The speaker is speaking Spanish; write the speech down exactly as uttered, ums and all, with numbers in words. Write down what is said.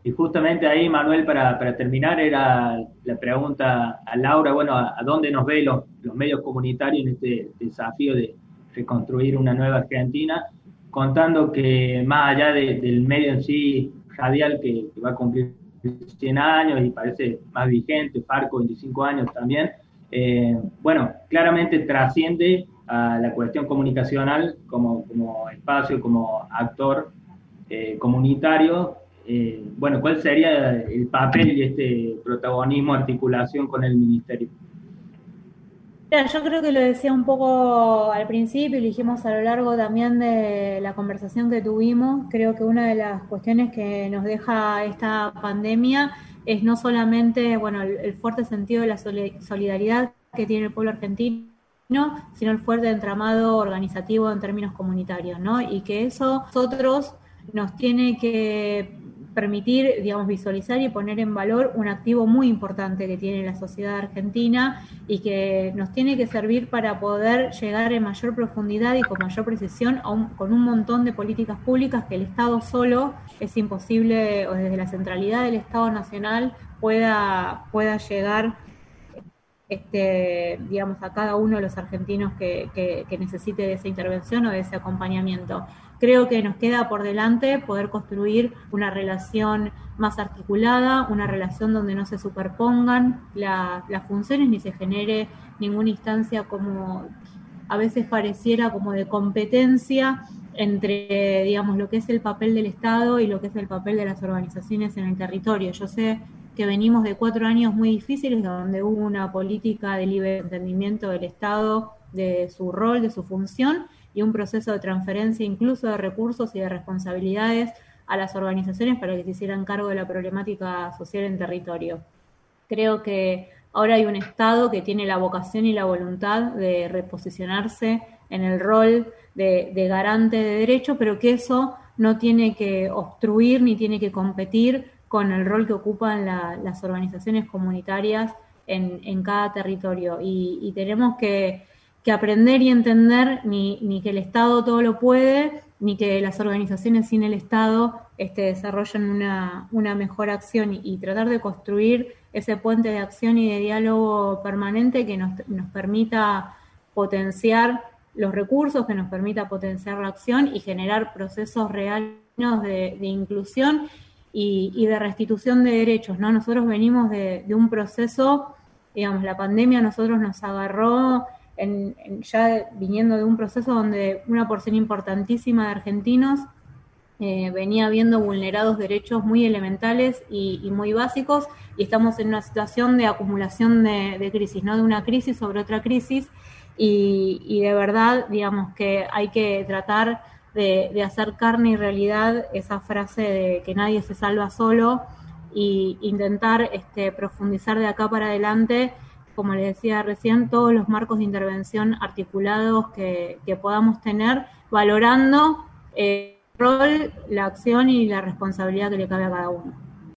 Y justamente ahí, Manuel, para, para terminar, era la pregunta a Laura, bueno, ¿a, a dónde nos ve los, los medios comunitarios en este desafío de reconstruir una nueva Argentina? Contando que más allá de, del medio en sí radial que, que va a cumplir cien años y parece más vigente, Farco veinticinco años también, eh, bueno, claramente trasciende a la cuestión comunicacional como, como espacio, como actor eh, comunitario. Eh, bueno, ¿cuál sería el papel y este protagonismo, articulación con el ministerio? Mira, yo creo que lo decía un poco al principio y lo dijimos a lo largo también de la conversación que tuvimos. Creo que una de las cuestiones que nos deja esta pandemia es no solamente, bueno, el, el fuerte sentido de la solidaridad que tiene el pueblo argentino, sino el fuerte entramado organizativo en términos comunitarios, ¿no? Y que eso nosotros nos tiene que permitir, digamos, visualizar y poner en valor un activo muy importante que tiene la sociedad argentina y que nos tiene que servir para poder llegar en mayor profundidad y con mayor precisión a un, con un montón de políticas públicas que el Estado solo es imposible, o desde la centralidad del Estado Nacional pueda, pueda llegar este, digamos, a cada uno de los argentinos que, que, que necesite de esa intervención o de ese acompañamiento. Creo que nos queda por delante poder construir una relación más articulada, una relación donde no se superpongan la, las funciones ni se genere ninguna instancia como a veces pareciera como de competencia entre, digamos, lo que es el papel del Estado y lo que es el papel de las organizaciones en el territorio. Yo sé que venimos de cuatro años muy difíciles donde hubo una política de libre entendimiento del Estado, de su rol, de su función, y un proceso de transferencia incluso de recursos y de responsabilidades a las organizaciones para que se hicieran cargo de la problemática social en territorio. Creo que ahora hay un Estado que tiene la vocación y la voluntad de reposicionarse en el rol de, de garante de derechos, pero que eso no tiene que obstruir ni tiene que competir con el rol que ocupan la, las organizaciones comunitarias en, en cada territorio. Y, y tenemos que, que aprender y entender ni, ni que el Estado todo lo puede, ni que las organizaciones sin el Estado este, desarrollen una, una mejor acción y, y tratar de construir ese puente de acción y de diálogo permanente que nos, nos permita potenciar los recursos, que nos permita potenciar la acción y generar procesos reales de, de inclusión y, y de restitución de derechos, ¿no? Nosotros venimos de, de un proceso, digamos, la pandemia a nosotros nos agarró en, en ya viniendo de un proceso donde una porción importantísima de argentinos eh, venía viendo vulnerados derechos muy elementales y, y muy básicos, y estamos en una situación de acumulación de, de crisis, ¿no? De una crisis sobre otra crisis, y, y de verdad, digamos que hay que tratar de, de hacer carne y realidad esa frase de que nadie se salva solo, e intentar este, profundizar de acá para adelante, como les decía recién, todos los marcos de intervención articulados que, que podamos tener, valorando eh, el rol, la acción y la responsabilidad que le cabe a cada uno.